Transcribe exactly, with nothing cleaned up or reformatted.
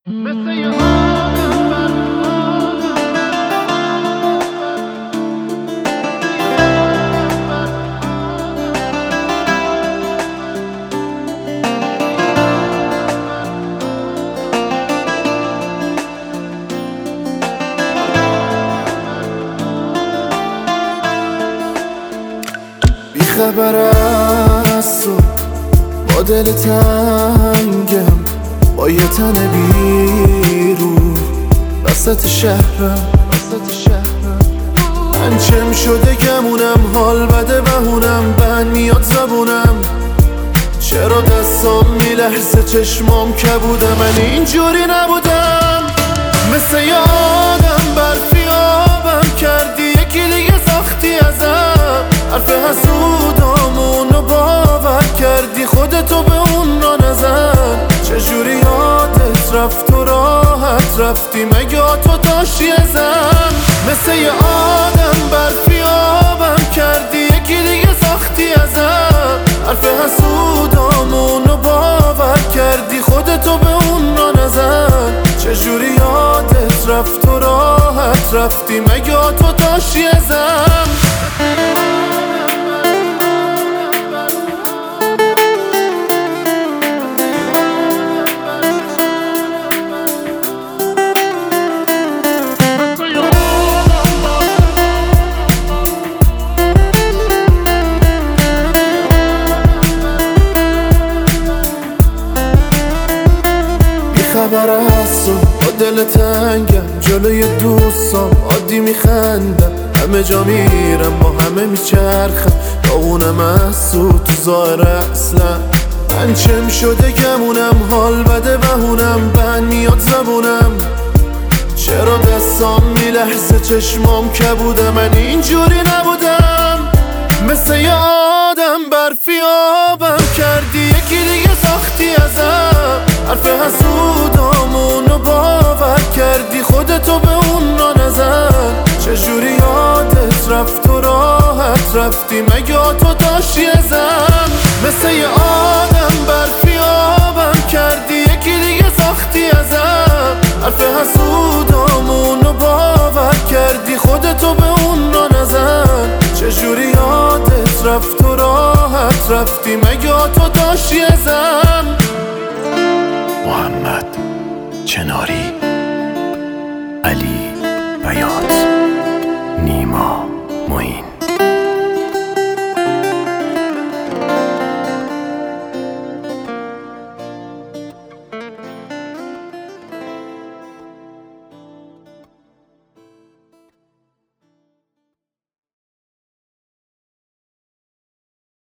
مثل یه آدم بر بی خبر از تو، با دل تنگم، با یه تن بیرون وسط شهرم وسط شهرم من چم شده گمونم، حال بده بهونم، بند میاد زبونم، چرا دستام میلحظه چشمام کبوده، من اینجوری نبودم. مثل یه آدم برفی آبم کردی، یکی دیگه ساختی ازم، حرف حسودامونو باور کردی، خودتو به اون را نزن، چجوری یادت رفت و راحت رفتی، مگه تو داشتی ازم. مثل یه آدم برفی آبم کردی، یکی دیگه ساختی ازم، حرف حسودامونو باور کردی، خودتو به اون را نزن، چجوری یادت رفت و راحت رفتی، مگه تو داشتی ازم. خبر هستم با دل تنگم، جلوی دوستام عادی میخندم، همه جا میرم با همه میچرخم، با اونم از تو تو ظاهر اصلا من چم شده گمونم، حال بده بهونم، بند میاد زبونم، چرا دستام میلحظه چشمام کبوده، من اینجوری نبودم. مثل یه آدم برفی آبم کردی، یکی دیگه ساختی ازم، حرف حسودامونو باور کردی، خودتو به اون را نزن، چجوری یادت رفت و راحت رفتی، مگه تو داشتی ازم. مثل یه آدم برفی آبم کردی، یکی دیگه ساختی ازم، حرف حسودامونو باور کردی، خودتو به اون را نزن، چجوری یادت رفت و راحت رفتی، مگه تو داشتی ازم. محمد چناری